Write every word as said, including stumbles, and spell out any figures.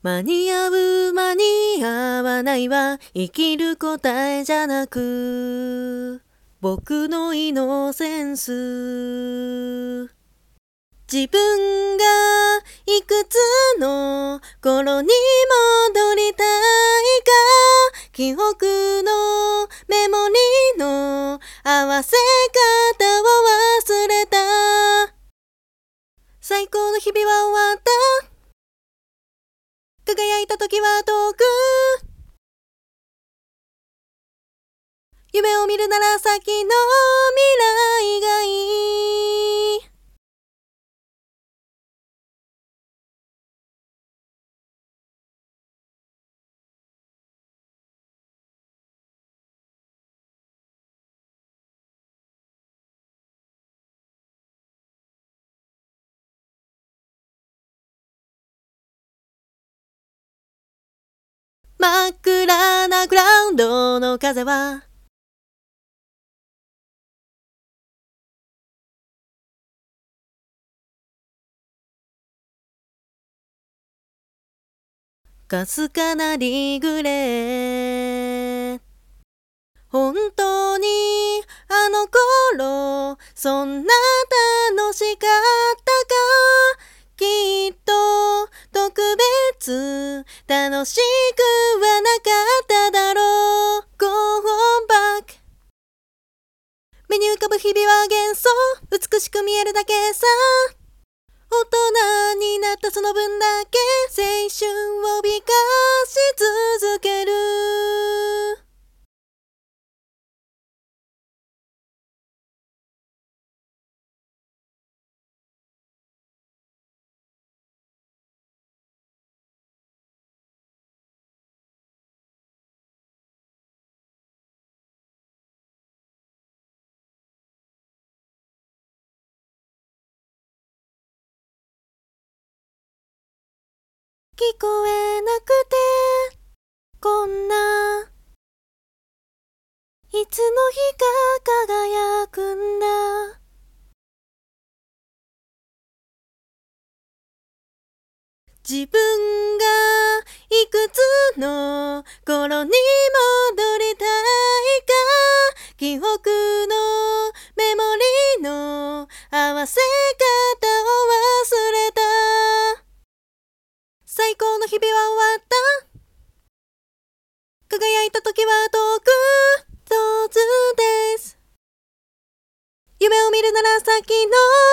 間に合う間に合わないは生きる答えじゃなく、僕のイノセンス。自分がいくつの頃に戻りたいか、記憶のメモリの合わせ方を忘れた。最高の日々は終わった。輝いた時は遠く。夢を見るなら先の未来がいい。真っ暗なグラウンドの風はかすかなリグレー。本当にあの頃そんな楽しかったか。きっと特別楽しくはなかっただろう。 Go on back。 目に浮かぶ日々は幻想、美しく見えるだけさ。大人になったその分だけ青春を美化し続ける。聞こえなくてこんないつの日か輝くんだ。自分がいくつの頃に戻りたいか、記憶のメモリの合わせ方を忘れた。最高の日々は終わった。輝いた時は遠く。 Those days。 夢を見るなら先の